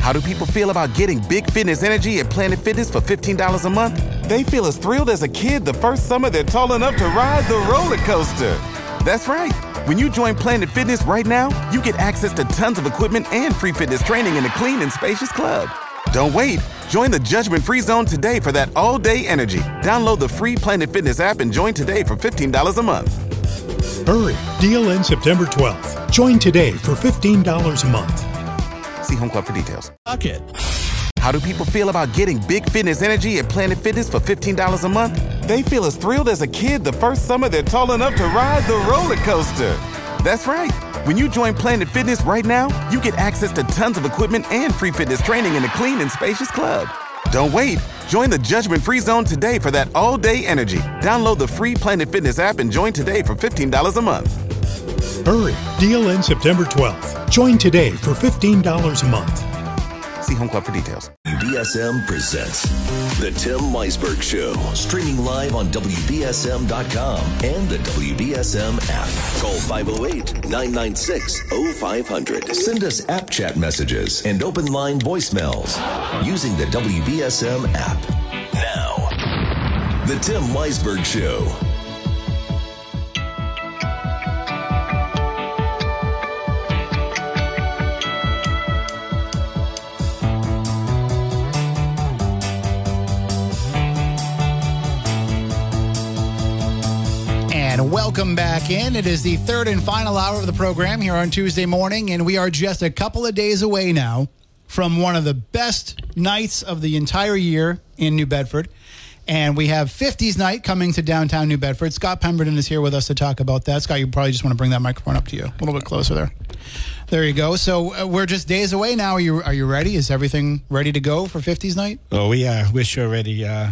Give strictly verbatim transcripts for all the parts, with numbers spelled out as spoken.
How do people feel about getting big fitness energy at Planet Fitness for fifteen dollars a month? They feel as thrilled as a kid the first summer they're tall enough to ride the roller coaster. That's right. When you join Planet Fitness right now, you get access to tons of equipment and free fitness training in a clean and spacious club. Don't wait. Join the judgment-free zone today for that all-day energy. Download the free Planet Fitness app and join today for fifteen dollars a month. Hurry. Deal ends September twelfth. Join today for fifteen dollars a month. See Home Club for details. Bucket. How do people feel about getting big fitness energy at Planet Fitness for fifteen dollars a month? They feel as thrilled as a kid the first summer they're tall enough to ride the roller coaster. That's right. When you join Planet Fitness right now, you get access to tons of equipment and free fitness training in a clean and spacious club. Don't wait. Join the judgment-free zone today for that all-day energy. Download the free Planet Fitness app and join today for fifteen dollars a month. Hurry. Deal ends September twelfth. Join today for fifteen dollars a month. See Home Club for details. W B S M presents The Tim Weisberg Show. Streaming live on W B S M dot com and the W B S M app. Call five oh eight, nine nine six, oh five hundred. Send us app chat messages and open line voicemails using the W B S M app. Now, The Tim Weisberg Show. And welcome back in. It is the third and final hour of the program here on Tuesday morning, and we are just a couple of days away now from one of the best nights of the entire year in New Bedford. And we have fifties night coming to downtown New Bedford. Scott Pemberton is here with us to talk about that. Scott, you probably just want to bring that microphone up to you a little bit closer there. There you go. So uh, we're just days away now. Are you are you ready? Is everything ready to go for fifties night? Oh, we are. We're sure ready. Uh,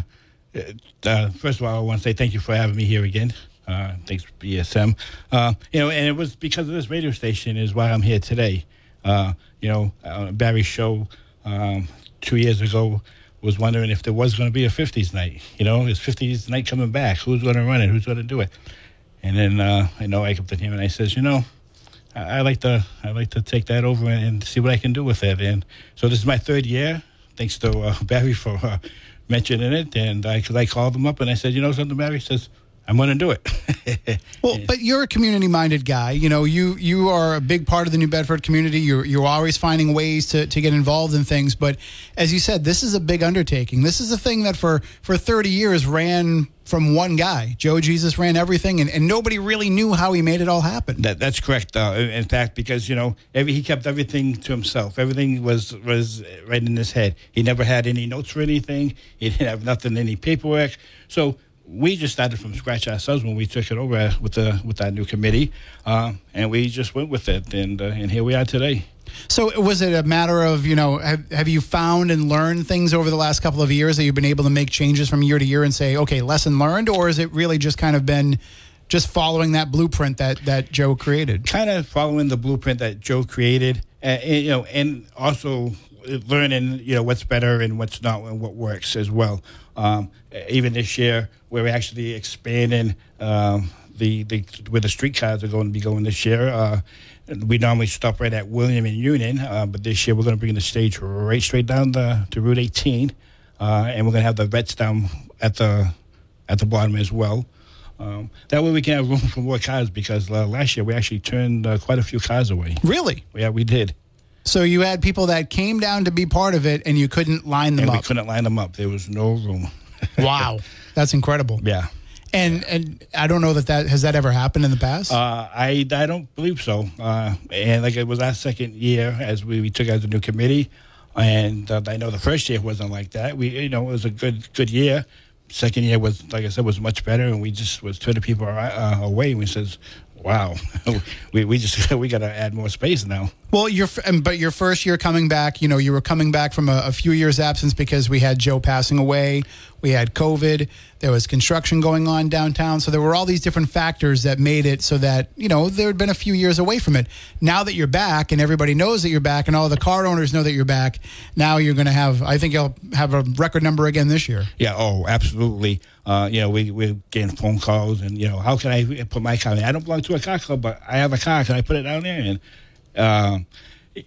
uh, first of all, I want to say thank you for having me here again. Uh, thanks for B S M. Uh, you know, and it was because of this radio station is why I'm here today. Uh, you know, uh, Barry's show um, two years ago was wondering if there was going to be a fifties night. You know, is fifties night coming back? Who's going to run it? Who's going to do it? And then uh, I know I looked at him and I says, you know, I, I like to I like to take that over and, and see what I can do with it. And so this is my third year. Thanks to uh, Barry for uh, mentioning it. And I, cause I called him up and I said, you know something, Barry? He says, I'm going to do it. Well, but you're a community-minded guy. You know, you you are a big part of the New Bedford community. You're you're always finding ways to, to get involved in things. But as you said, this is a big undertaking. This is a thing that for, for thirty years ran from one guy. Joe Jesus ran everything, and, and nobody really knew how he made it all happen. That that's correct. Uh, in fact, because you know, every he kept everything to himself. Everything was was right in his head. He never had any notes for anything. He didn't have nothing, any paperwork. So we just started from scratch ourselves when we took it over with the with our new committee, uh, and we just went with it, and uh, and here we are today. So was it a matter of, you know, have, have you found and learned things over the last couple of years that you've been able to make changes from year to year and say, okay, lesson learned, or has it really just kind of been just following that blueprint that, that Joe created? Kind of following the blueprint that Joe created, uh, and, you know, and also learning, you know, what's better and what's not and what works as well. Um, even this year, we're actually expanding um, the, the where the streetcars are going to be going this year. Uh, we normally stop right at William and Union, uh, but this year we're going to bring the stage right straight down the, to Route eighteen, uh, and we're going to have the vets down at the at the bottom as well. Um, that way we can have room for more cars, because uh, last year we actually turned uh, quite a few cars away. Really? Yeah, we did. So you had people that came down to be part of it, and you couldn't line them and up. We couldn't line them up. There was no room. Wow, that's incredible. Yeah. And and I don't know that that has that ever happened in the past. Uh, I I don't believe so. Uh, and like it was our second year as we, we took as a new committee, and uh, I know the first year wasn't like that. We you know it was a good good year. Second year was, like I said, was much better, and we just was turning people uh, away. And we says, wow, we we just we got to add more space now. Well, your but your first year coming back, you know, you were coming back from a, a few years absence because we had Joe passing away, we had COVID, there was construction going on downtown, so there were all these different factors that made it so that, you know, there had been a few years away from it. Now that you're back and everybody knows that you're back and all the car owners know that you're back, now you're going to have, I think you'll have a record number again this year. Yeah, oh, absolutely. Uh, you know, we, we're getting phone calls and, you know, how can I put my car in? I don't belong to a car club, but I have a car. Can I put it down there? And um,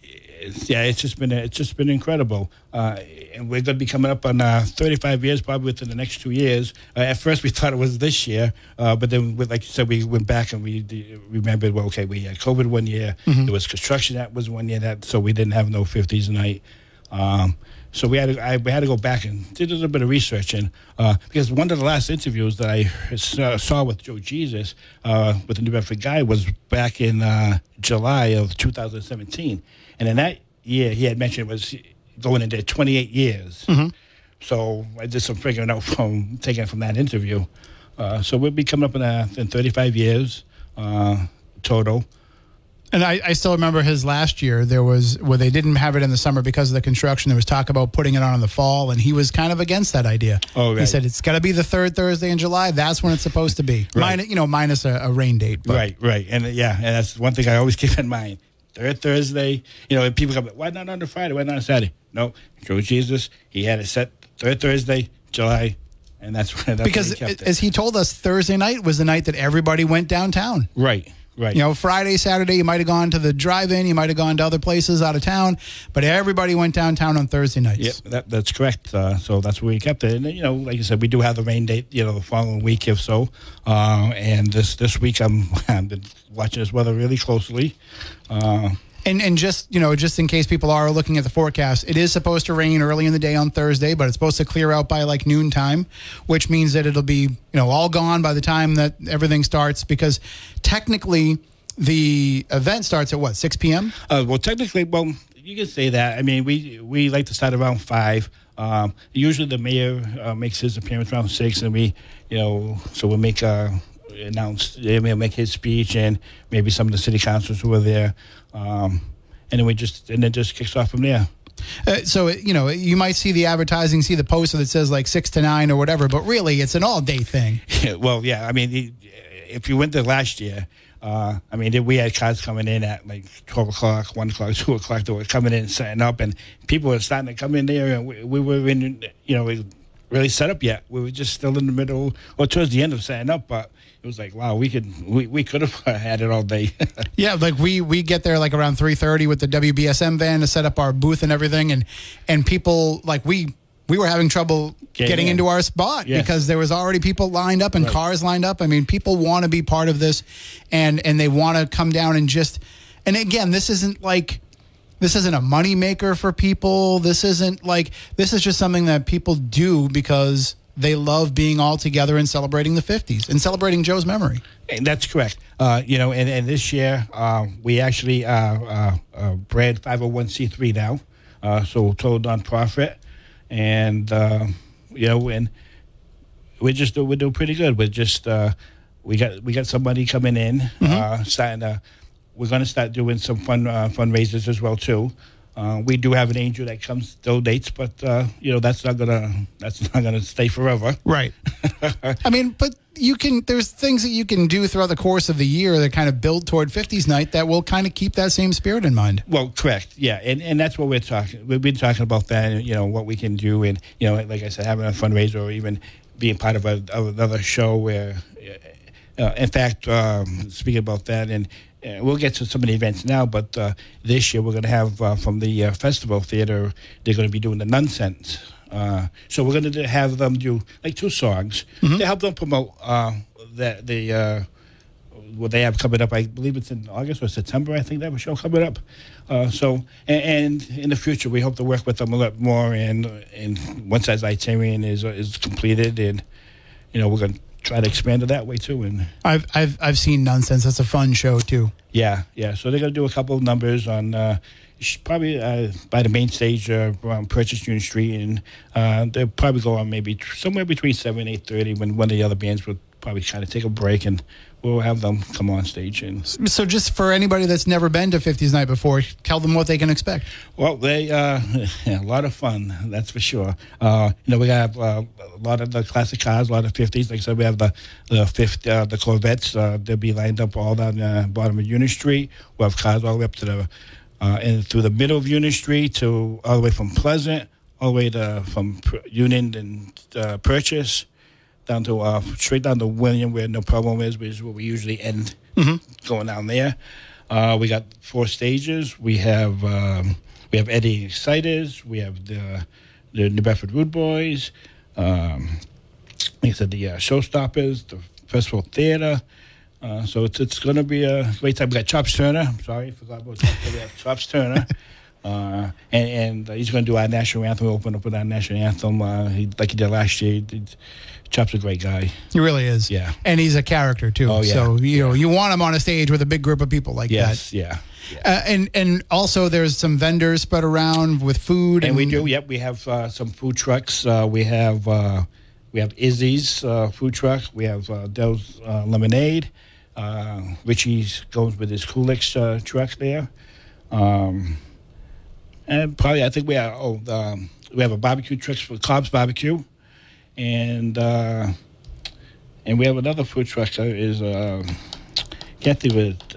it's, yeah, it's just been it's just been incredible, uh, and we're going to be coming up on uh, thirty-five years, probably within the next two years. Uh, at first, we thought it was this year, uh, but then, like you said, we went back and we remembered. Well, okay, we had COVID one year. Mm-hmm. There was construction that was one year that, so we didn't have no fifties night. Um, so we had to, I, we had to go back and did a little bit of research, and uh, because one of the last interviews that I saw, saw with Joe Jesus uh, with the New Bedford Guide was back in uh, July of two thousand seventeen, and in that year he had mentioned it was going into twenty-eight years. Mm-hmm. So I did some figuring out from taking it from that interview. Uh, so we'll be coming up in, uh, in thirty-five years uh, total. And I, I still remember his last year, there was, where they didn't have it in the summer because of the construction, there was talk about putting it on in the fall, and he was kind of against that idea. Oh, right. He said, it's got to be the third Thursday in July. That's when it's supposed to be. Right. Min- you know, minus a, a rain date. But. Right, right. And, yeah, and that's one thing I always keep in mind. Third Thursday, you know, and people come, why not on the Friday? Why not on Saturday? No, Joe Jesus, he had it set third Thursday, July, and that's, that's because when he kept it. As he told us, Thursday night was the night that everybody went downtown. Right. Right. You know, Friday, Saturday, you might have gone to the drive-in, you might have gone to other places out of town, but everybody went downtown on Thursday nights. Yep, that, that's correct. Uh, so that's where we kept it. And, you know, like I said, we do have the rain date, you know, the following week if so. Uh, and this this week I'm, I've been watching this weather really closely. Uh, And and just, you know, just in case people are looking at the forecast, it is supposed to rain early in the day on Thursday, but it's supposed to clear out by like noontime, which means that it'll be, you know, all gone by the time that everything starts, because technically the event starts at what, six p.m.? Uh, well, technically, well, you can say that. I mean, we we like to start around five. Um, usually the mayor uh, makes his appearance around six, and we, you know, so we'll make uh, announce, he'll make his speech, and maybe some of the city councilors who are there. Um, and then we just and then just kicks off from there. Uh, so, you know, you might see the advertising, see the poster that says like six to nine or whatever, but really it's an all day thing. Yeah, well, yeah. I mean, if you went there last year, uh, I mean, we had cars coming in at like twelve o'clock, one o'clock, two o'clock. They were coming in and setting up, and people were starting to come in there, and we, we were in, you know, really set up yet. We were just still in the middle or towards the end of setting up, but it was like, wow, we could we, we could have had it all day. Yeah, like we we get there like around three thirty with the W B S M van to set up our booth and everything, and and people like we we were having trouble getting, getting in. into our spot yes. because there was already people lined up and right. cars lined up. I mean, people want to be part of this, and and they want to come down and just. And again, this isn't like. This isn't a money maker for people. This isn't like, this is just something that people do because they love being all together and celebrating the fifties and celebrating Joe's memory. And that's correct. Uh, you know, and, and this year uh, we actually uh, uh, uh, brand five oh one c three now, uh, so total nonprofit, and uh, you know, and we're just we're doing pretty good. We're just uh, we got we got some money coming in, mm-hmm. uh, starting to. We're going to start doing some fun uh, fundraisers as well too. Uh, we do have an angel that comes donates, but uh, you know that's not gonna that's not gonna stay forever. Right. I mean, but you can. There's things that you can do throughout the course of the year that kind of build toward fifties night that will kind of keep that same spirit in mind. Well, correct. Yeah, and and that's what we're talking. We've been talking about that. And, you know what we can do, and you know, like I said, having a fundraiser or even being part of, a, of another show where, uh, in fact, um, speaking about that and. Uh, we'll get to some of the events now, but uh, this year we're going to have uh, from the uh, Festival Theater, they're going to be doing the nonsense. Uh, so we're going to have them do like two songs mm-hmm. to help them promote uh, the, the uh, what they have coming up. I believe it's in August or September, I think they have a show coming up. Uh, so, and, and in the future, we hope to work with them a lot more. And, and once that itinerary is, is completed, and, you know, we're going to try to expand it that way too. And I've I've I've seen Nonsense. That's a fun show too. Yeah, yeah. So they're gonna do a couple of numbers on uh, probably uh, by the main stage uh, around Purchase Union Street, and uh, they'll probably go on maybe t- somewhere between seven and eight thirty when one of the other bands will probably kind of take a break, and we'll have them come on stage. And so, just for anybody that's never been to fifties Night before, tell them what they can expect. Well, they uh, yeah, a lot of fun, that's for sure. Uh, you know, we have uh, a lot of the classic cars, a lot of fifties. Like I said, we have the the fifth, uh, the Corvettes. Uh, they'll be lined up all down the bottom of Union Street. We'll have cars all the way up to the uh, and through the middle of Union Street to all the way from Pleasant, all the way to from Union and uh, Purchase. Down to uh, straight down to William, where No Problem is, which is where we usually end, mm-hmm. going down there. Uh, we got four stages. We have um, we have Eddie Ciders, we have the the New Bedford Rude Boys, um, like I said, the uh, Showstoppers, the Festival Theater. Uh, so it's it's going to be a great time. We got Chops Turner. I'm sorry, I forgot about Chops. We have Chops Turner. Uh, and, and he's going to do our national anthem. We'll open up with our national anthem, uh, he, like he did last year. He did, Chop's a great guy. He really is. Yeah. And he's a character, too. Oh, yeah. So, you know, you want him on a stage with a big group of people like yes, that. yeah. yeah. Uh, and and also there's some vendors spread around with food. And, and we do, yep. We have uh, some food trucks. Uh, we have uh, we have Izzy's uh, food truck. We have uh, Dell's uh, Lemonade. Uh, Richie's goes with his Coolix uh, truck there. Um And probably, I think we have oh, um, we have a barbecue truck for Cobb's Barbecue, and uh, and we have another food truck that is uh, can't think of it,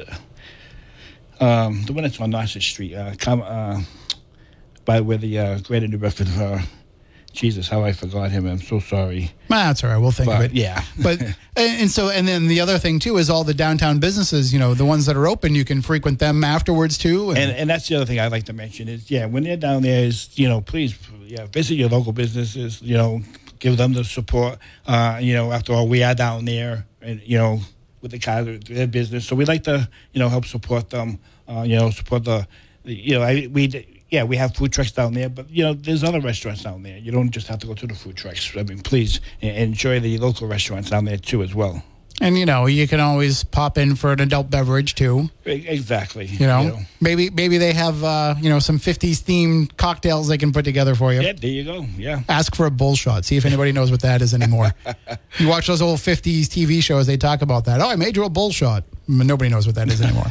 uh, um, the one that's on Nauset Street, uh, come, uh, by where the uh, Greater New Bedford. Uh, Jesus, how I forgot him! I'm so sorry. Ah, that's all right. We'll think But, of it. yeah. But and and so and then the other thing too is all the downtown businesses. You know, the ones that are open, you can frequent them afterwards too. And and that's the other thing I'd like to mention is, yeah, when they're down there, is, you know, please, yeah, visit your local businesses, you know, give them the support. Uh, you know, after all, we are down there, and, you know, with the kind of their business. So we like to, you know, help support them, uh, you know, support the, the you know, I, we, yeah, we have food trucks down there, but, you know, there's other restaurants down there. You don't just have to go to the food trucks. I mean, please enjoy the local restaurants down there, too, as well. And, you know, you can always pop in for an adult beverage, too. Exactly. You know, you know. maybe maybe they have, uh, you know, some fifties-themed cocktails they can put together for you. Yeah, there you go. Yeah. Ask for a bull shot. See if anybody knows what that is anymore. You watch those old fifties T V shows, they talk about that. Oh, I made you a bull shot. Nobody knows what that is anymore.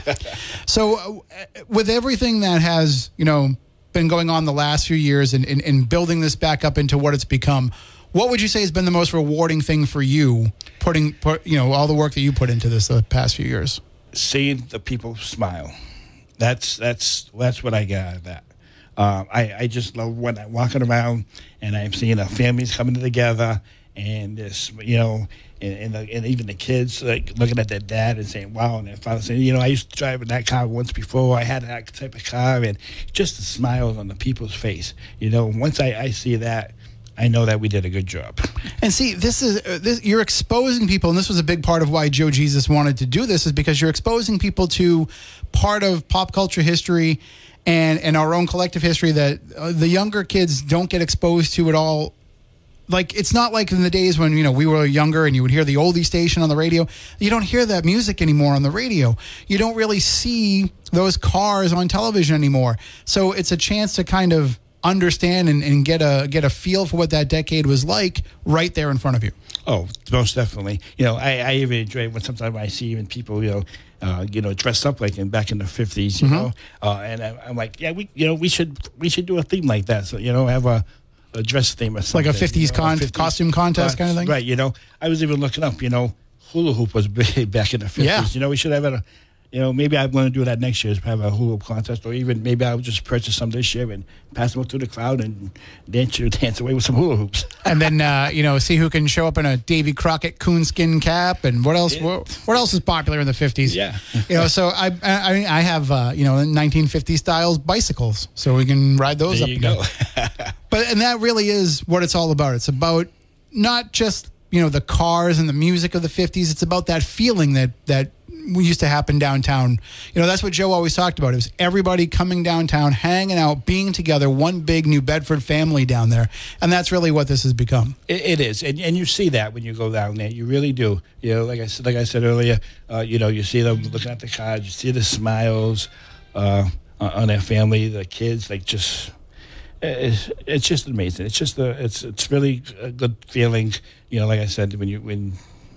So uh, with everything that has, you know, been going on the last few years and, and, and building this back up into what it's become, what would you say has been the most rewarding thing for you, putting, put, you know, all the work that you put into this the past few years? Seeing the people smile. That's that's that's what I got out of that. Um, I, I just love when I'm walking around and I'm seeing the families coming together, and this, you know, and and, the, and even the kids like looking at their dad and saying, "Wow!" And their father saying, "You know, I used to drive in that car once before. I had that type of car," and just the smiles on the people's face. You know, once I, I see that, I know that we did a good job. And see, this is uh, this, you're exposing people, and this was a big part of why Joe Jesus wanted to do this, is because you're exposing people to part of pop culture history and and our own collective history that uh, the younger kids don't get exposed to at all. Like, it's not like in the days when, you know, we were younger and you would hear the oldie station on the radio. You don't hear that music anymore on the radio. You don't really see those cars on television anymore. So it's a chance to kind of understand and, and get a get a feel for what that decade was like right there in front of you. Oh, most definitely. You know, I, I even enjoy when sometimes I see even people, you know, uh, you know, dressed up like in back in the fifties, you mm-hmm. know, uh, and I, I'm like, yeah, we, you know, we should we should do a theme like that. So, you know, have a, a dress theme or something. Like a fifties, you know, con- a fifties costume contest kind of thing? Right, you know. I was even looking up, you know, hula hoop was big back in the fifties. Yeah. You know, we should have a, you know, maybe I'm going to do that next year, is have a hula hoop contest, or even maybe I'll just purchase some this year and pass them up through the crowd and dance, dance away with some hula hoops. And then, uh, you know, see who can show up in a Davy Crockett coonskin cap, and what else? Yeah. What, what else is popular in the fifties? Yeah. You know, so I, I, mean, I have, uh, you know, nineteen fifties styles bicycles, so we can ride those There up you and go. down. But and that really is what it's all about. It's about not just, you know, the cars and the music of the fifties. It's about that feeling that that used to happen downtown. You know, that's what Joe always talked about. It was everybody coming downtown, hanging out, being together, one big New Bedford family down there. And that's really what this has become. It, it is, and and you see that when you go down there. You really do. You know, like I said, like I said earlier, uh, you know, you see them looking at the cars, you see the smiles uh, on their family, the kids, like just. It's, it's just amazing. It's just a, it's it's really a good feeling. You know, like I said, when you when.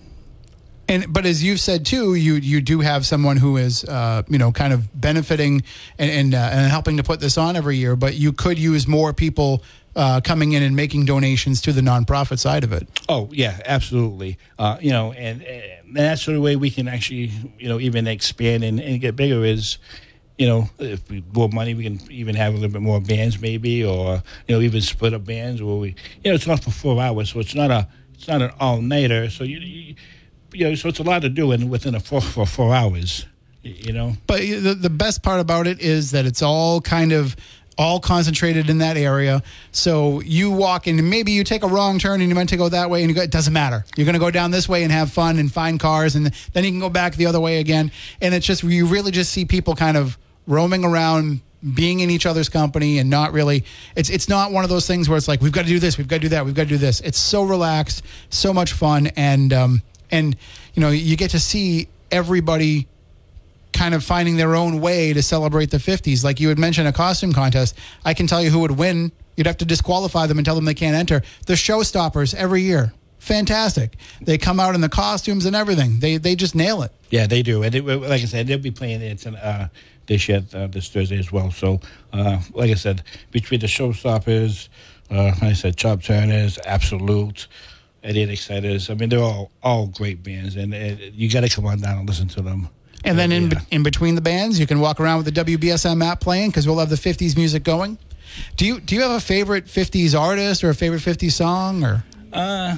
And but as you've said too, you you do have someone who is uh, you know, kind of benefiting and and, uh, and helping to put this on every year. But you could use more people uh, coming in and making donations to the nonprofit side of it. Oh yeah, absolutely. Uh, you know, and, and that's the way we can actually, you know, even expand and, and get bigger is. You know, if we more money, we can even have a little bit more bands, maybe, or you know, even split up bands. Where we, you know, it's not for four hours, so it's not a, it's not an all nighter. So you, you, you know, so it's a lot to do in within a four for four hours. You know, but the the best part about it is that it's all kind of all concentrated in that area. So you walk in, and maybe you take a wrong turn and you meant to go that way, and you go, it doesn't matter. You're going to go down this way and have fun and find cars, and then you can go back the other way again. And it's just, you really just see people kind of roaming around, being in each other's company, and not really, it's it's not one of those things where it's like, we've got to do this, we've got to do that, we've got to do this. It's so relaxed, so much fun, and um, and you know, you get to see everybody kind of finding their own way to celebrate the fifties. Like you had mentioned a costume contest. I can tell you who would win. You'd have to disqualify them and tell them they can't enter. The Showstoppers every year. Fantastic. They come out in the costumes and everything. They they just nail it. Yeah, they do. And it, like I said, they'll be playing it uh, this year, uh, this Thursday as well. So, uh, like I said, between the Showstoppers, uh, like I said, Chop Turners, Absolute, Eddie and Exciters, I mean, they're all, all great bands. And uh, you got to come on down and listen to them. And then in yeah. in between the bands, you can walk around with the W B S M app playing, because we'll have the fifties music going. Do you do you have a favorite fifties artist or a favorite fifties song? Or uh,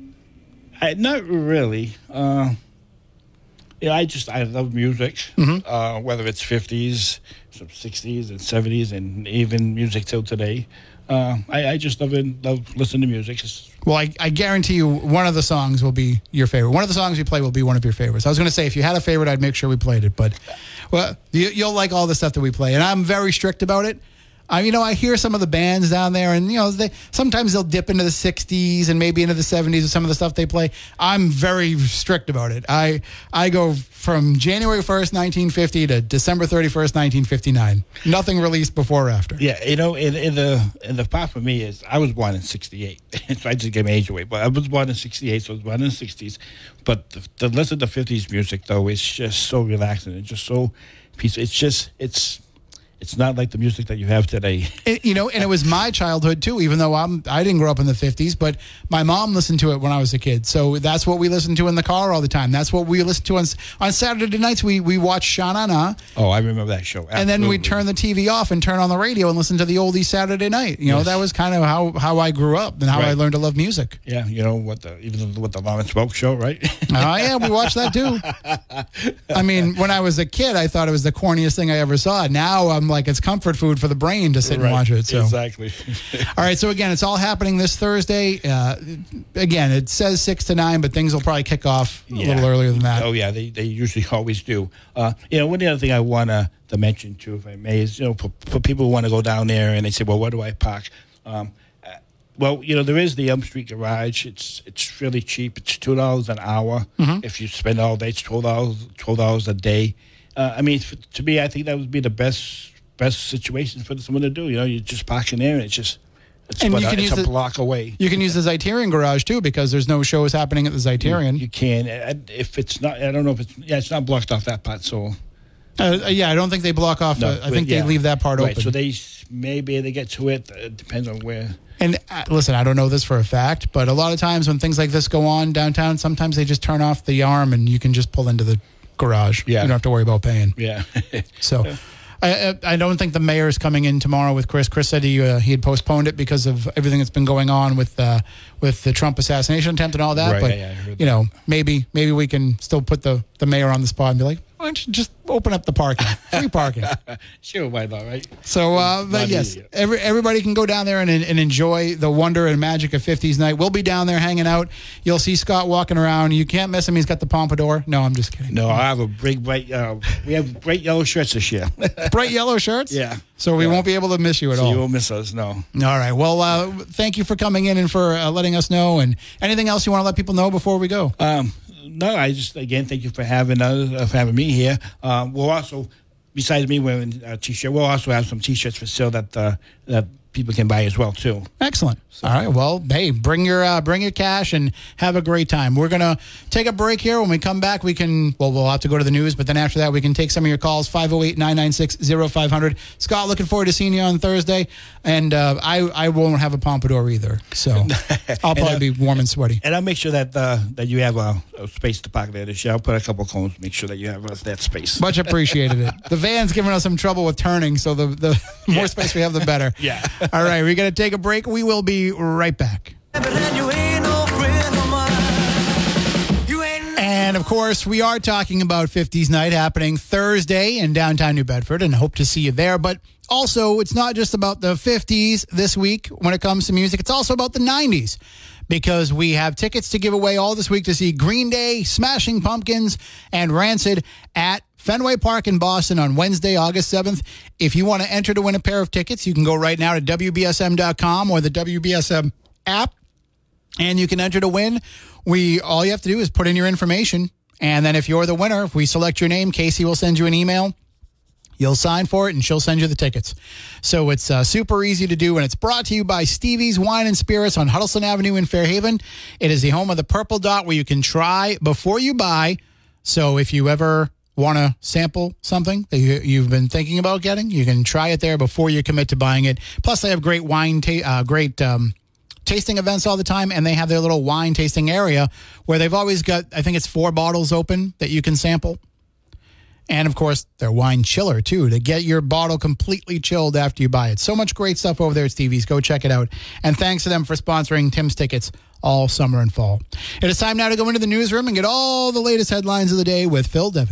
I, not really. Uh, yeah, I just I love music, mm-hmm. uh, whether it's fifties, some sixties, and seventies, and even music till today. Uh, I, I just love it, love listening to music. It's, well, I, I guarantee you one of the songs will be your favorite. One of the songs you play will be one of your favorites. I was going to say, if you had a favorite, I'd make sure we played it. But well, you, you'll like all the stuff that we play. And I'm very strict about it. I, you know, I hear some of the bands down there, and, you know, they sometimes they'll dip into the sixties and maybe into the seventies with some of the stuff they play. I'm very strict about it. I I go from January first, nineteen fifty to December thirty-first, nineteen fifty-nine. Nothing released before or after. Yeah, you know, in, in the in the part for me is I was born in sixty-eight. So I just gave my age away. But I was born in sixty-eight, so I was born in the sixties. But the, the listen to fifties music, though, is just so relaxing. It's just so peaceful. It's just, it's... It's not like the music that you have today. It, you know, and it was my childhood, too, even though I'm, I didn't grow up in the fifties, but my mom listened to it when I was a kid. So that's what we listened to in the car all the time. That's what we listened to on on Saturday nights. We we watched Sha-Na-Na. Oh, I remember that show. Absolutely. And then we'd turn the T V off and turn on the radio and listen to the oldies Saturday night. You know, yes. That was kind of how, how I grew up and how right. I learned to love music. Yeah, you know, what the even what the Lawrence Welk show, right? Oh, yeah, we watched that, too. I mean, when I was a kid, I thought it was the corniest thing I ever saw. Now I'm like, it's comfort food for the brain to sit right. and watch it. So. Exactly. All right. So again, it's all happening this Thursday. Uh, again, it says six to nine, but things will probably kick off a yeah. little earlier than that. Oh yeah, they they usually always do. Uh, you know, one other thing I want to mention too, if I may, is you know, for, for people who want to go down there and they say, well, where do I park? Um, uh, well, you know, there is the Elm Street Garage. It's it's really cheap. It's two dollars an hour. Mm-hmm. If you spend all day, it's twelve dollars twelve dollars a day. Uh, I mean, for, to me, I think that would be the best. best situation for someone to do. You know, you just park in there and it's just it's, and about, you can it's use a the, block away. You can use the Zeiterion Garage too, because there's no shows happening at the Zeiterion. You, you can. If it's not, I don't know if it's, yeah, it's not blocked off that part, so. Uh, yeah, I don't think they block off. No, uh, I think yeah. they leave that part right, open. So they maybe they get to it. It depends on where. And uh, listen, I don't know this for a fact, but a lot of times when things like this go on downtown, sometimes they just turn off the arm and you can just pull into the garage. Yeah. You don't have to worry about paying. Yeah. So. Yeah. I, I don't think the mayor's coming in tomorrow with Chris. Chris said he uh, he had postponed it because of everything that's been going on with uh, with the Trump assassination attempt and all that. Right, but yeah, yeah, you know, maybe maybe we can still put the, the mayor on the spot and be like, why don't you just open up the parking, free parking? Sure, why not, right? So, uh, but not yes, every, everybody can go down there and, and enjoy the wonder and magic of fifties night. We'll be down there hanging out. You'll see Scott walking around. You can't miss him. He's got the pompadour. No, I'm just kidding. No, I have a big bright. Uh, we have bright yellow shirts this year. Bright yellow shirts. Yeah. So we yeah. won't be able to miss you at so all. You won't miss us, no. All right. Well, uh, thank you for coming in and for uh, letting us know. And anything else you want to let people know before we go? Um, no, I just again thank you for having uh, for having me here. Uh, we'll also, besides me wearing a t-shirt, we'll also have some t-shirts for sale that uh, that people can buy as well too. Excellent. So. All right. Well, hey, bring your uh, bring your cash and have a great time. We're gonna take a break here. When we come back, we can well we'll have to go to the news, but then after that, we can take some of your calls. five oh eight, nine nine six, oh five hundred. Scott, looking forward to seeing you on Thursday, and uh, I I won't have a pompadour either, so I'll probably uh, be warm and sweaty. And I'll make sure that uh, that you have a, a space to park there this year. I'll put a couple of cones, make sure that you have uh, that space. Much appreciated. It. The van's giving us some trouble with turning, so the the more yeah. space we have, the better. Yeah. All right, we're gonna take a break. We will be right back. And of course, we are talking about fifties night happening Thursday in downtown New Bedford, and hope to see you there. But Also, it's not just about the fifties this week when it comes to music. It's also about the nineties because we have tickets to give away all this week to see Green Day, Smashing Pumpkins, and Rancid at Fenway Park in Boston on Wednesday, August seventh. If you want to enter to win a pair of tickets, you can go right now to W B S M dot com or the W B S M app, and you can enter to win. We all you have to do is put in your information, and then if you're the winner, if we select your name, Casey will send you an email. You'll sign for it, and she'll send you the tickets. So it's uh, super easy to do, and it's brought to you by Stevie's Wine and Spirits on Huddleston Avenue in Fairhaven. It is the home of the Purple Dot where you can try before you buy. So if you ever want to sample something that you, you've been thinking about getting, you can try it there before you commit to buying it. Plus, they have great wine, ta- uh, great um, tasting events all the time, and they have their little wine tasting area where they've always got, I think it's four bottles open that you can sample. And, of course, their wine chiller, too, to get your bottle completely chilled after you buy it. So much great stuff over there at Stevie's. Go check it out. And thanks to them for sponsoring Tim's Tickets all summer and fall. It is time now to go into the newsroom and get all the latest headlines of the day with Phil Devitt.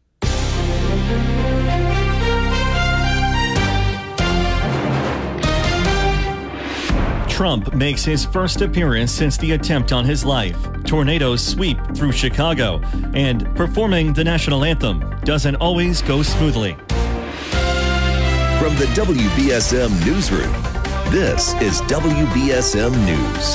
Trump makes his first appearance since the attempt on his life. Tornadoes sweep through Chicago. And performing the national anthem doesn't always go smoothly. From the W B S M Newsroom, this is W B S M News.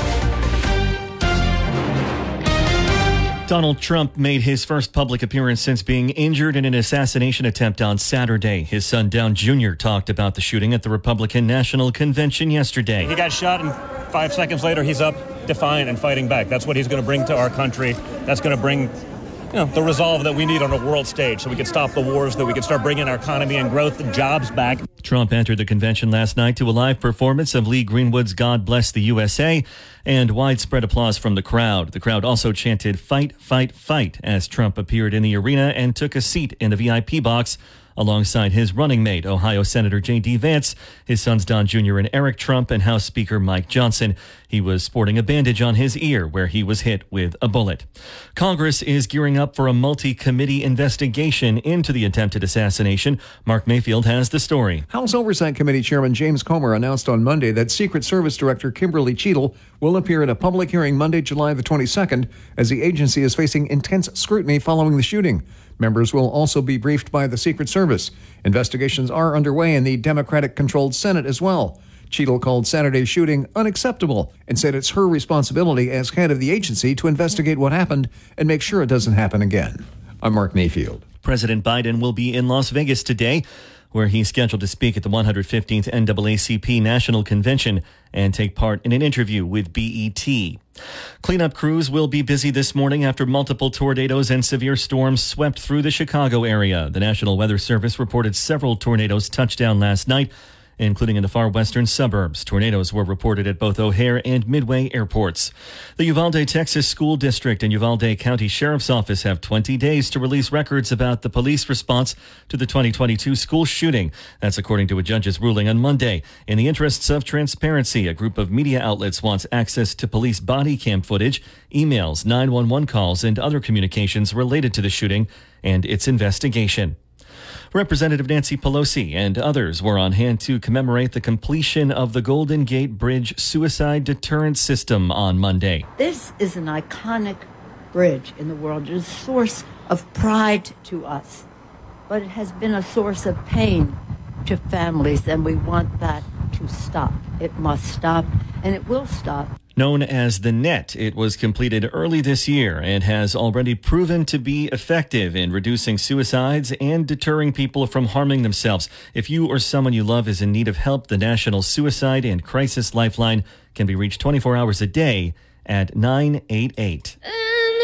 Donald Trump made his first public appearance since being injured in an assassination attempt on Saturday. His son, Down Junior, talked about the shooting at the Republican National Convention yesterday. He got shot, and five seconds later, he's up defiant and fighting back. That's what he's going to bring to our country. That's going to bring, you know, the resolve that we need on a world stage so we can stop the wars, that we can start bringing our economy and growth and jobs back. Trump entered the convention last night to a live performance of Lee Greenwood's God Bless the U S A and widespread applause from the crowd. The crowd also chanted "Fight, fight, fight" as Trump appeared in the arena and took a seat in the V I P box alongside his running mate, Ohio Senator J D. Vance, his sons Don Junior and Eric Trump, and House Speaker Mike Johnson. He was sporting a bandage on his ear where he was hit with a bullet. Congress is gearing up for a multi-committee investigation into the attempted assassination. Mark Mayfield has the story. House Oversight Committee Chairman James Comer announced on Monday that Secret Service Director Kimberly Cheadle will appear at a public hearing Monday, July the twenty-second, as the agency is facing intense scrutiny following the shooting. Members will also be briefed by the Secret Service. Investigations are underway in the Democratic-controlled Senate as well. Cheadle called Saturday's shooting unacceptable and said it's her responsibility as head of the agency to investigate what happened and make sure it doesn't happen again. I'm Mark Mayfield. President Biden will be in Las Vegas today, where he's scheduled to speak at the one hundred fifteenth N double A C P National Convention and take part in an interview with B E T. Cleanup crews will be busy this morning after multiple tornadoes and severe storms swept through the Chicago area. The National Weather Service reported several tornadoes touched down last night, including in the far western suburbs. Tornadoes were reported at both O'Hare and Midway airports. The Uvalde, Texas School District and Uvalde County Sheriff's Office have twenty days to release records about the police response to the twenty twenty-two school shooting. That's according to a judge's ruling on Monday. In the interests of transparency, a group of media outlets wants access to police body cam footage, emails, nine one one calls, and other communications related to the shooting and its investigation. Representative Nancy Pelosi and others were on hand to commemorate the completion of the Golden Gate Bridge suicide deterrent system on Monday. This is an iconic bridge in the world. It is a source of pride to us, but it has been a source of pain to families, and we want that to stop. It must stop, and it will stop. Known as the Net, it was completed early this year and has already proven to be effective in reducing suicides and deterring people from harming themselves. If you or someone you love is in need of help, the National Suicide and Crisis Lifeline can be reached twenty-four hours a day at nine eight eight. And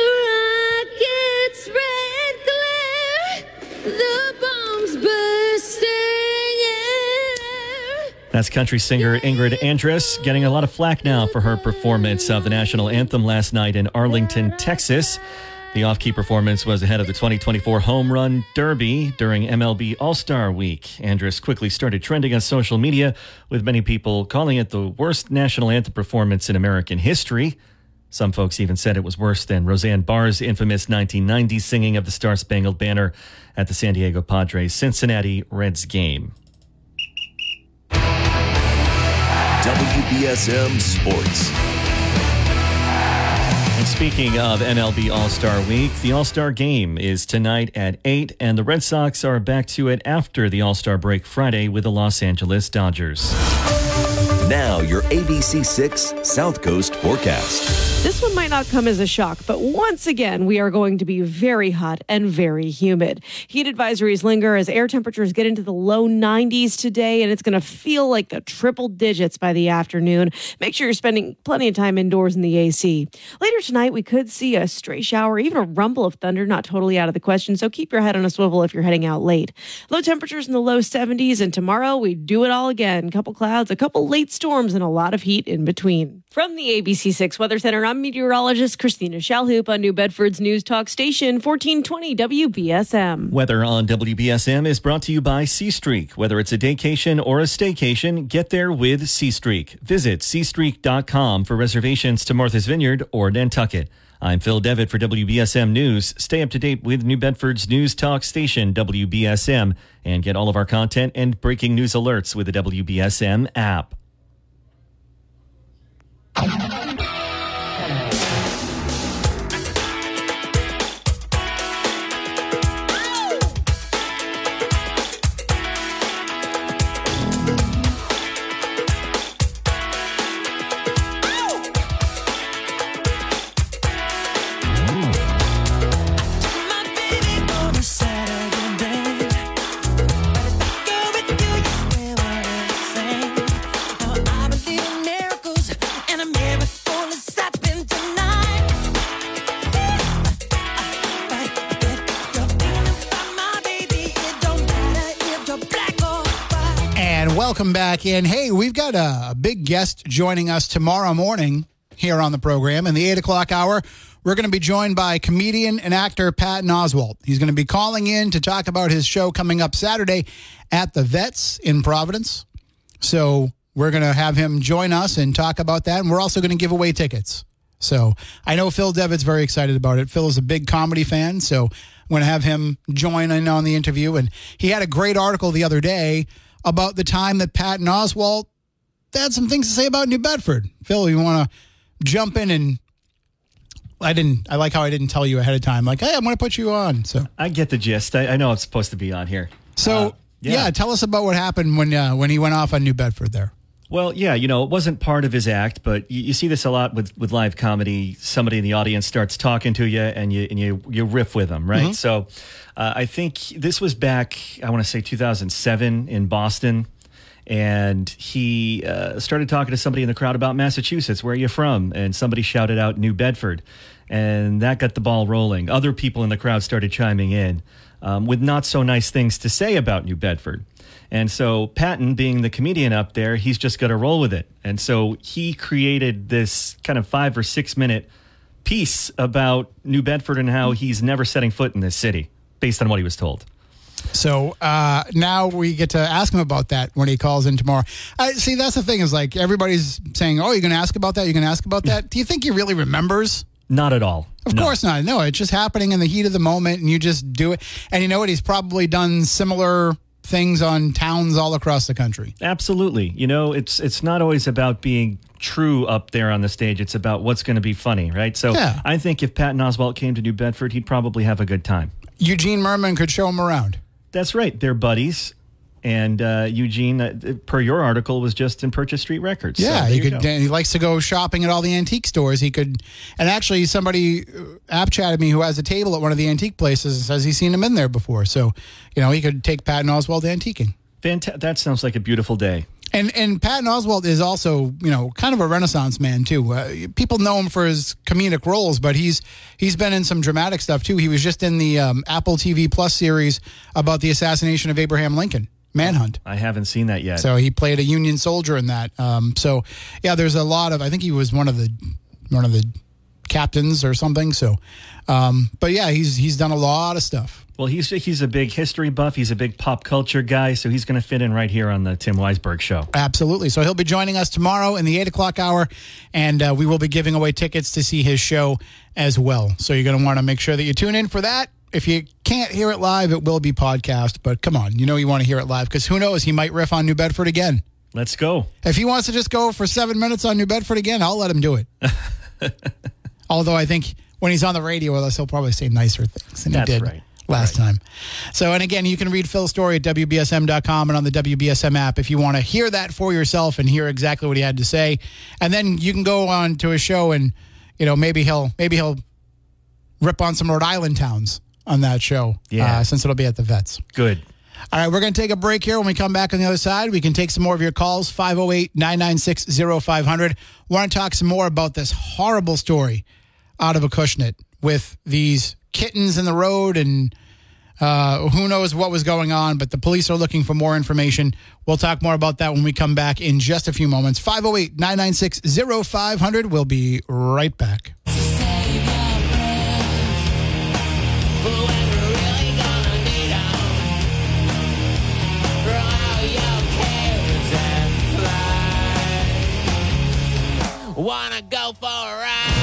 the rocket's red glare, the bombs bursting. That's country singer Ingrid Andress getting a lot of flack now for her performance of the national anthem last night in Arlington, Texas. The off-key performance was ahead of the twenty twenty-four Home Run Derby during M L B All-Star Week. Andress quickly started trending on social media, with many people calling it the worst national anthem performance in American history. Some folks even said it was worse than Roseanne Barr's infamous nineteen ninety singing of the Star-Spangled Banner at the San Diego Padres Cincinnati Reds game. W B S M Sports. And speaking of N L B All-Star Week, the All-Star Game is tonight at eight, and the Red Sox are back to it after the All-Star break Friday with the Los Angeles Dodgers. Now, your A B C six South Coast forecast. This one might not come as a shock, but once again, we are going to be very hot and very humid. Heat advisories linger as air temperatures get into the low nineties today, and it's going to feel like the triple digits by the afternoon. Make sure you're spending plenty of time indoors in the A C. Later tonight, we could see a stray shower, even a rumble of thunder, not totally out of the question, so keep your head on a swivel if you're heading out late. Low temperatures in the low seventies, and tomorrow we do it all again. A couple clouds, a couple late storms, and a lot of heat in between. From the A B C six Weather Center, I'm meteorologist Christina Shalhoop on New Bedford's News Talk Station, fourteen twenty W B S M. Weather on W B S M is brought to you by C-Streak. Whether it's a daycation or a staycation, get there with C-Streak. Visit c streak dot com for reservations to Martha's Vineyard or Nantucket. I'm Phil Devitt for W B S M News. Stay up to date with New Bedford's News Talk Station, W B S M, and get all of our content and breaking news alerts with the W B S M app. Welcome back in. Hey, we've got a big guest joining us tomorrow morning here on the program. In the eight o'clock hour, we're going to be joined by comedian and actor Patton Oswalt. He's going to be calling in to talk about his show coming up Saturday at the Vets in Providence. So we're going to have him join us and talk about that. And we're also going to give away tickets. So I know Phil Devitt's very excited about it. Phil is a big comedy fan, so I'm going to have him join in on the interview. And he had a great article the other day about the time that Patton Oswalt had some things to say about New Bedford. Phil, you want to jump in? And I didn't. I like how I didn't tell you ahead of time. Like, hey, I'm going to put you on. So I get the gist. I, I know it's supposed to be on here. So uh, yeah. yeah, tell us about what happened when uh, when he went off on New Bedford there. Well, yeah, you know, it wasn't part of his act, but you, you see this a lot with, with live comedy. Somebody in the audience starts talking to you, and you and you you riff with them, right? Mm-hmm. So, uh, I think this was back, I want to say two thousand seven in Boston, and he uh, started talking to somebody in the crowd about Massachusetts. Where are you from? And somebody shouted out New Bedford, and that got the ball rolling. Other people in the crowd started chiming in um, with not so nice things to say about New Bedford. And so Patton, being the comedian up there, he's just got to roll with it. And so he created this kind of five or six minute piece about New Bedford and how he's never setting foot in this city based on what he was told. So uh, now we get to ask him about that when he calls in tomorrow. Uh, see, that's the thing is like everybody's saying, oh, you're going to ask about that? You're going to ask about that? Do you think he really remembers? Not at all. Of no. course not. No, it's just happening in the heat of the moment and you just do it. And you know what? He's probably done similar things on towns all across the country. Absolutely. You know, it's it's not always about being true up there on the stage. It's about what's going to be funny, right? So yeah. I think if Patton Oswalt came to New Bedford, he'd probably have a good time. Eugene Merman could show him around. That's right. They're buddies. And uh, Eugene, uh, per your article, was just in Purchase Street Records. Yeah, so he could. He likes to go shopping at all the antique stores. He could, and actually, somebody app chatted me who has a table at one of the antique places and says he's seen him in there before. So, you know, he could take Patton Oswalt antiquing. Fanta- that sounds like a beautiful day. And and Patton Oswalt is also, you know, kind of a Renaissance man too. Uh, people know him for his comedic roles, but he's he's been in some dramatic stuff too. He was just in the um, Apple T V Plus series about the assassination of Abraham Lincoln. Manhunt. I haven't seen that yet. So he played a Union soldier in that. Um, so yeah, there's a lot of. I think he was one of the one of the captains or something. So, um, but yeah, he's he's done a lot of stuff. Well, he's he's a big history buff. He's a big pop culture guy. So he's going to fit in right here on the Tim Weisberg Show. Absolutely. So he'll be joining us tomorrow in the eight o'clock hour, and uh, we will be giving away tickets to see his show as well. So you're going to want to make sure that you tune in for that. If you can't hear it live, it will be podcast. But come on, you know you want to hear it live because who knows? He might riff on New Bedford again. Let's go. If he wants to just go for seven minutes on New Bedford again, I'll let him do it. Although I think when he's on the radio with us, he'll probably say nicer things than That's he did right. last right. time. So, and again, you can read Phil's story at W B S M dot com and on the W B S M app if you want to hear that for yourself and hear exactly what he had to say. And then you can go on to his show and, you know, maybe he'll maybe he'll rip on some Rhode Island towns on that show. Yeah. Uh, since it'll be at the Vets. Good. All right, we're going to take a break here. When we come back on the other side, we can take some more of your calls, five oh eight, nine nine six, oh five hundred. Want to talk some more about this horrible story out of Acushnet with these kittens in the road and uh, who knows what was going on, but the police are looking for more information. We'll talk more about that when we come back in just a few moments. five oh eight, nine nine six, oh five hundred. We'll be right back. Wanna go for a ride?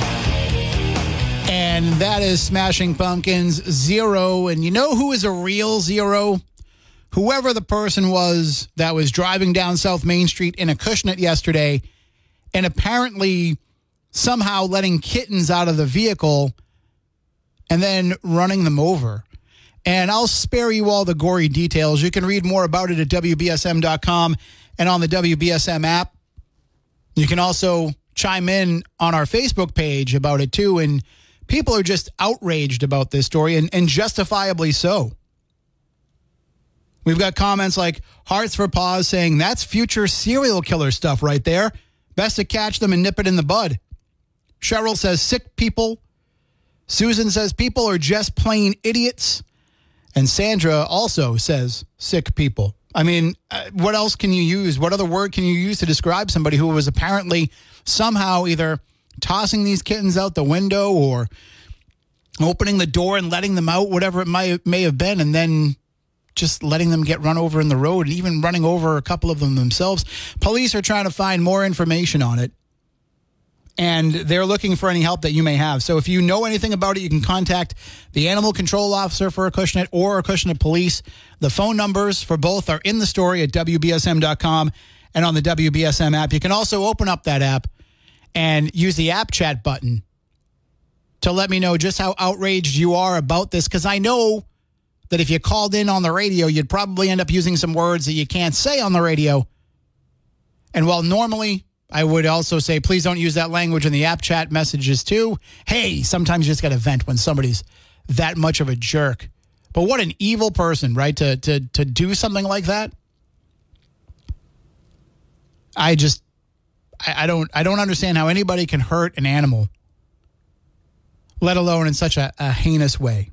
And that is Smashing Pumpkins Zero. And you know who is a real zero? Whoever the person was that was driving down South Main Street in Acushnet yesterday and apparently somehow letting kittens out of the vehicle and then running them over. And I'll spare you all the gory details. You can read more about it at W B S M dot com and on the W B S M app. You can also chime in on our Facebook page about it, too. And people are just outraged about this story, and, and justifiably so. We've got comments like Hearts for Paws saying, that's future serial killer stuff right there. Best to catch them and nip it in the bud. Cheryl says, sick people. Susan says, people are just plain idiots. And Sandra also says, sick people. I mean, uh, what else can you use? What other word can you use to describe somebody who was apparently somehow either tossing these kittens out the window or opening the door and letting them out, whatever it might, may have been, and then just letting them get run over in the road and even running over a couple of them themselves? Police are trying to find more information on it, and they're looking for any help that you may have. So if you know anything about it, you can contact the animal control officer for Acushnet or Acushnet Police. The phone numbers for both are in the story at W B S M dot com and on the W B S M app. You can also open up that app and use the app chat button to let me know just how outraged you are about this, because I know that if you called in on the radio, you'd probably end up using some words that you can't say on the radio. And while normally I would also say, please don't use that language in the app chat messages too. Hey, sometimes you just got to vent when somebody's that much of a jerk. But what an evil person, right? To to to do something like that. I just, I, I don't, I don't understand how anybody can hurt an animal, let alone in such a, a heinous way.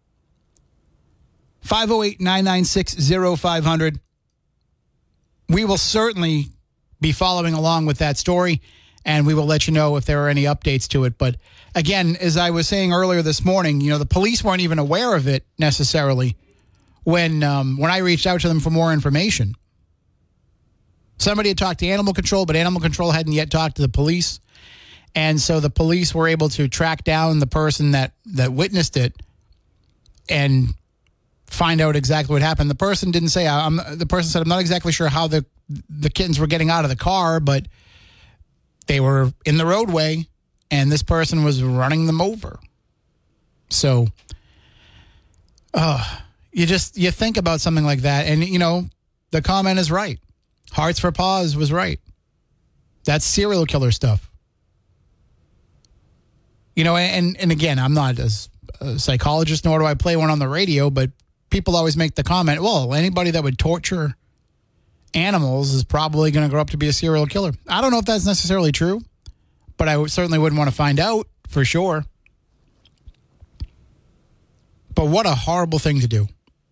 five oh eight, nine nine six, oh five hundred. We will certainly be following along with that story, and we will let you know if there are any updates to it. But again, as I was saying earlier this morning, you know, the police weren't even aware of it necessarily when um, when I reached out to them for more information. Somebody had talked to Animal Control, but Animal Control hadn't yet talked to the police. And so the police were able to track down the person that, that witnessed it and find out exactly what happened. The person didn't say, I'm, the person said, I'm not exactly sure how the the kittens were getting out of the car, but they were in the roadway and this person was running them over. So, uh, you just, you think about something like that. And, you know, the comment is right. Hearts for Paws was right. That's serial killer stuff. You know, and, and again, I'm not a, a psychologist, nor do I play one on the radio, but people always make the comment, well, anybody that would torture animals is probably going to grow up to be a serial killer. I don't know if that's necessarily true, but I certainly wouldn't want to find out for sure. But what a horrible thing to do.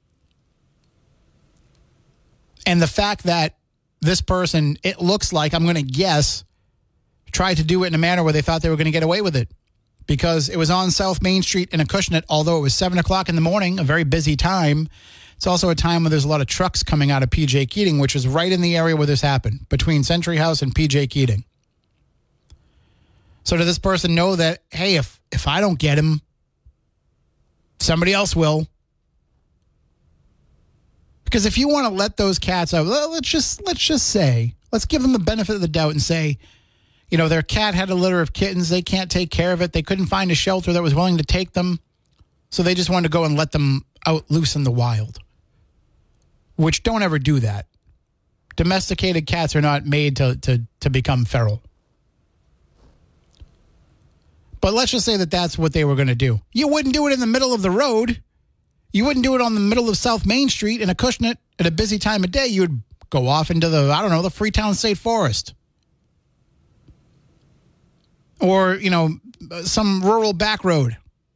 And the fact that this person, it looks like, I'm going to guess, tried to do it in a manner where they thought they were going to get away with it, because it was on South Main Street in Acushnet, although it was seven o'clock in the morning, a very busy time. It's also a time when there's a lot of trucks coming out of P J Keating, which is right in the area where this happened, between Century House and P J Keating. So did this person know that, hey, if, if I don't get him, somebody else will? Because if you want to let those cats out, well, let's just let's just say, let's give them the benefit of the doubt and say, you know, their cat had a litter of kittens. They can't take care of it. They couldn't find a shelter that was willing to take them. So they just wanted to go and let them out loose in the wild. Which, don't ever do that. Domesticated cats are not made to, to, to become feral. But let's just say that that's what they were going to do. You wouldn't do it in the middle of the road. You wouldn't do it on the middle of South Main Street in a Acushnet at a busy time of day. You would go off into the, I don't know, the Freetown State Forest. Or, you know, some rural back road.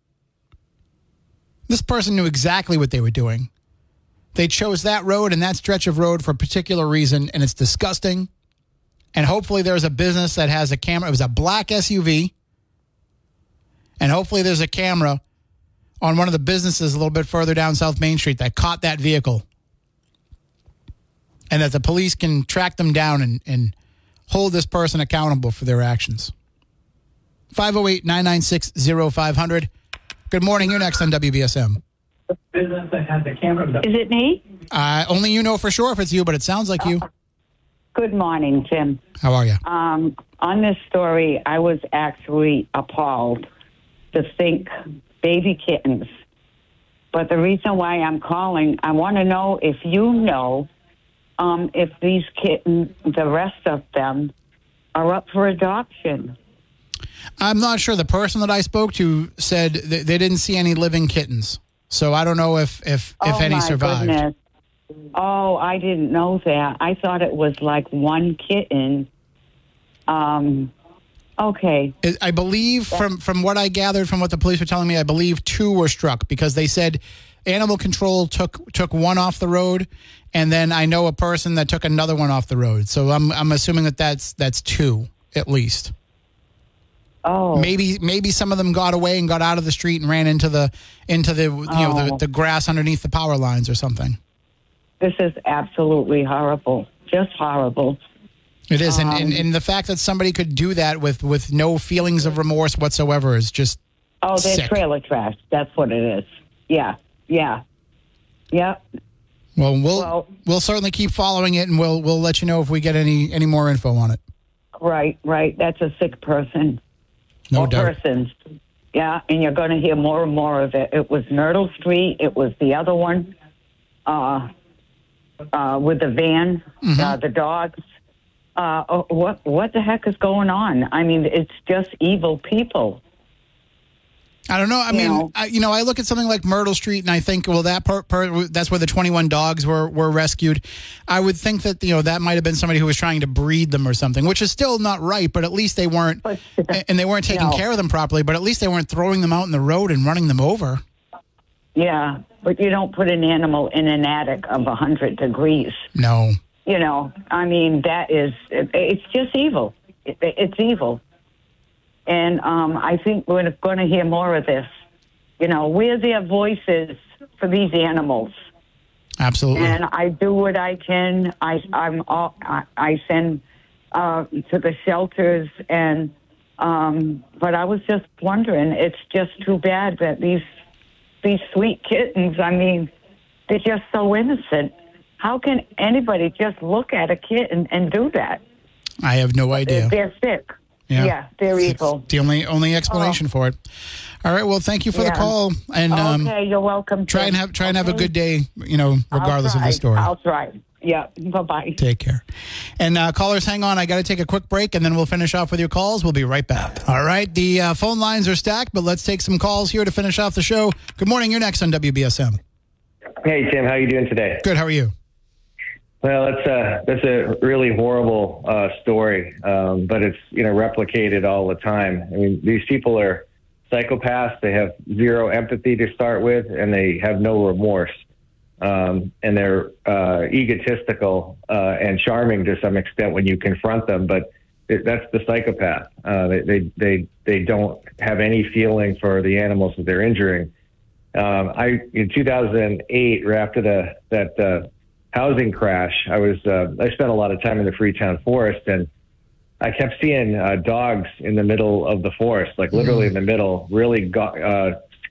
This person knew exactly what they were doing. They chose that road and that stretch of road for a particular reason, and it's disgusting. And hopefully there's a business that has a camera. It was a black S U V. And hopefully there's a camera on one of the businesses a little bit further down South Main Street that caught that vehicle. And that the police can track them down and, and hold this person accountable for their actions. five oh eight, nine nine six, oh five hundred. Good morning. You're next on W B S M. Business that has the camera. Is it me? Uh, only you know for sure if it's you, but it sounds like you. Good morning, Tim. How are you? Um, on this story, I was actually appalled to think baby kittens. But the reason why I'm calling, I want to know if you know um, if these kittens, the rest of them, are up for adoption. I'm not sure. The person that I spoke to said th- they didn't see any living kittens. So I don't know if, if, if oh any my survived. Goodness. Oh, I didn't know that. I thought it was like one kitten. Um, okay. I- I believe from, from what I gathered from what the police were telling me, I believe two were struck because they said animal control took took one off the road, and then I know a person that took another one off the road. So I'm I'm assuming that that's that's two at least. Oh, maybe maybe some of them got away and got out of the street and ran into the into the you know the, Oh. the grass underneath the power lines or something. This is absolutely horrible. Just horrible. It is, and, Um, and and the fact that somebody could do that with with no feelings of remorse whatsoever is just Oh, they're sick. trailer trash. That's what it is. Yeah, yeah, yep. Well, we'll we'll certainly keep following it, and we'll we'll let you know if we get any any more info on it. Right, right. That's a sick person. No or doubt. persons. Yeah, and you're going to hear more and more of it. It was Myrtle Street. It was the other one uh, uh, with the van, Mm-hmm. uh, the dogs. Uh, oh, what what the heck is going on? I mean, it's just evil people. I don't know. I You mean, know. I, you know, I look at something like Myrtle Street, and I think, well, that part, part that's where the twenty-one dogs were were rescued. I would think that you know that might have been somebody who was trying to breed them or something, which is still not right. But at least they weren't, and they weren't taking No. care of them properly. But at least they weren't throwing them out in the road and running them over. Yeah, but you don't put an animal in an attic of one hundred degrees. No. You know, I mean, that is, it, it's just evil. It, it's evil. And um, I think we're going to hear more of this. You know, we're their voices for these animals. Absolutely. And I do what I can. I, I'm all, I, I send uh, to the shelters. and um, But I was just wondering, it's just too bad that these these sweet kittens, I mean, they're just so innocent. How can anybody just look at a kitten and do that? I have no idea. They're sick. Yeah. Yeah, they're evil. The only only explanation for it. All right. Well, thank you for the Yeah. call, and um, Okay, you're welcome. try and Tim. have try and have a Okay? good day. You know, regardless I'll of the try. story. I'll try. Yeah. Bye-bye. Take care. And uh, callers, hang on. I got to take a quick break, and then we'll finish off with your calls. We'll be right back. All right. The uh, phone lines are stacked, but let's take some calls here to finish off the show. Good morning. You're next on W B S M. Hey, Tim. How you doing today? Good. How are you? Well, that's a that's a really horrible uh, story, um, but it's you know replicated all the time. I mean, these people are psychopaths. They have zero empathy to start with, and they have no remorse. Um, and they're uh, egotistical uh, and charming to some extent when you confront them. But it, that's the psychopath. Uh, they, they they they don't have any feeling for the animals that they're injuring. Um, I in two thousand eight, right after the that. Uh, housing crash, I was uh, I spent a lot of time in the Freetown Forest, and I kept seeing uh, dogs in the middle of the forest, like literally in the middle, really go- uh,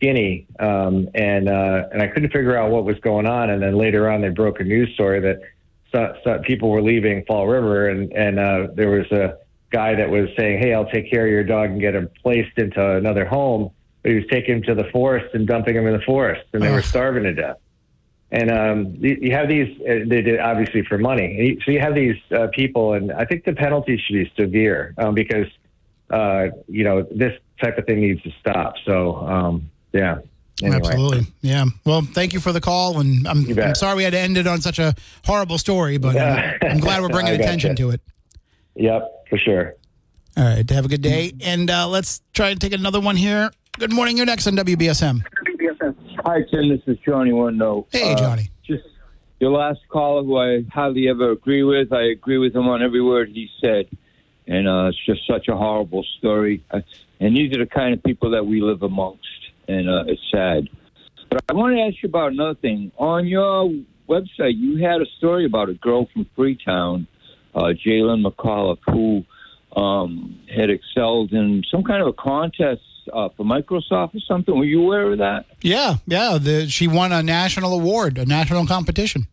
skinny, um, and uh, and I couldn't figure out what was going on. And then later on, they broke a news story that so, so people were leaving Fall River, and and uh, there was a guy that was saying, "Hey, I'll take care of your dog and get him placed into another home." But he was taking him to the forest and dumping him in the forest, and they were starving to death. And um, you, you have these, uh, they did obviously for money. So you have these uh, people, and I think the penalty should be severe um, because, uh, you know, this type of thing needs to stop. So, um, yeah. Anyway. Absolutely. Yeah. Well, thank you for the call. And I'm, I'm sorry we had to end it on such a horrible story, but yeah. I'm, I'm glad we're bringing attention to it. Yep, for sure. All right. Have a good day. And uh, let's try and take another one here. Good morning. You're next on W B S M. Hi, Tim. This is Johnny Wando. Hey, Johnny. Uh, just your last caller, who I hardly ever agree with. I agree with him on every word he said. And uh, it's just such a horrible story. And these are the kind of people that we live amongst. And uh, it's sad. But I want to ask you about another thing. On your website, you had a story about a girl from Freetown, uh, Jalen McAuliffe, who um, had excelled in some kind of a contest Uh, for Microsoft or something. Were you aware of that? Yeah, yeah. The, she won a national award, a national competition.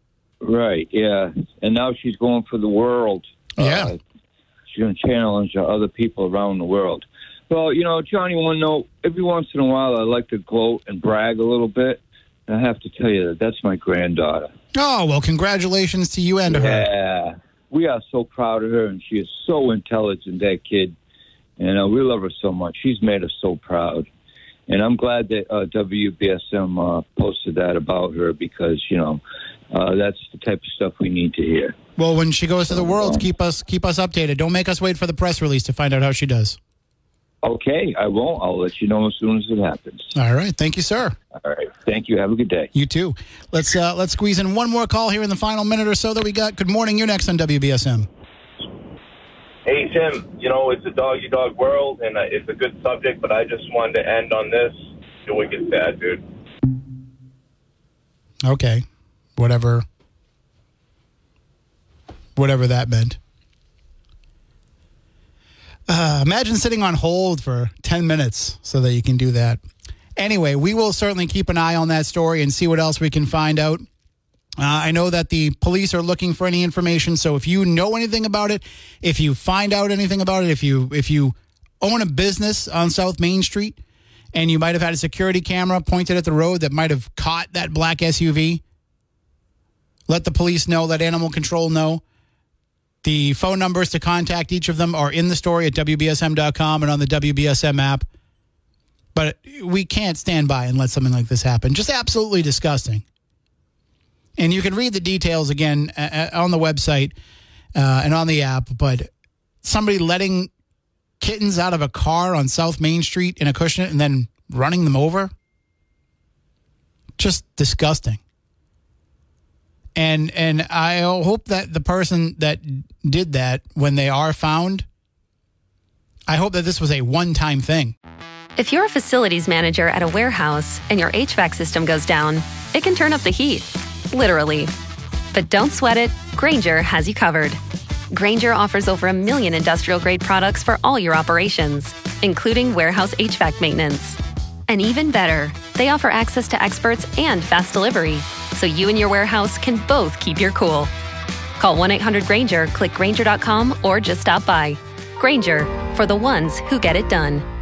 Right, yeah. And now she's going for the world. Yeah. Uh, she's going to challenge other people around the world. Well, you know, Johnny, one note, every once in a while I like to gloat and brag a little bit. And I have to tell you that that's my granddaughter. Oh, well, congratulations to you and to her. Yeah. We are so proud of her, and she is so intelligent, that kid. And uh, we love her so much. She's made us so proud. And I'm glad that uh, W B S M uh, posted that about her because, you know, uh, that's the type of stuff we need to hear. Well, when she goes to the Worlds, keep us keep us updated. Don't make us wait for the press release to find out how she does. Okay, I won't. I'll let you know as soon as it happens. All right. Thank you, sir. All right. Thank you. Have a good day. You too. Let's uh, let's squeeze in one more call here in the final minute or so that we got. Good morning. You're next on W B S M. Hey, Tim, you know, it's a dog-eat-dog world, and uh, it's a good subject, but I just wanted to end on this. It would get sad, dude. Okay. Whatever. Whatever that meant. Uh, imagine sitting on hold for ten minutes so that you can do that. Anyway, we will certainly keep an eye on that story and see what else we can find out. Uh, I know that the police are looking for any information, so if you know anything about it, if you find out anything about it, if you if you own a business on South Main Street and you might have had a security camera pointed at the road that might have caught that black S U V, let the police know, let animal control know. The phone numbers to contact each of them are in the story at W B S M dot com and on the W B S M app. But we can't stand by and let something like this happen. Just absolutely disgusting. And you can read the details again uh, on the website uh, and on the app, but somebody letting kittens out of a car on South Main Street in a cushion and then running them over, just disgusting. And and I hope that the person that did that, when they are found, I hope that this was a one-time thing. If you're a facilities manager at a warehouse and your H V A C system goes down, it can turn up the heat. Literally. But don't sweat it. Grainger has you covered. Grainger offers over a million industrial-grade products for all your operations, including warehouse H V A C maintenance. And even better, they offer access to experts and fast delivery, so you and your warehouse can both keep your cool. Call one eight hundred Grainger, click Grainger dot com, or just stop by. Grainger, for the ones who get it done.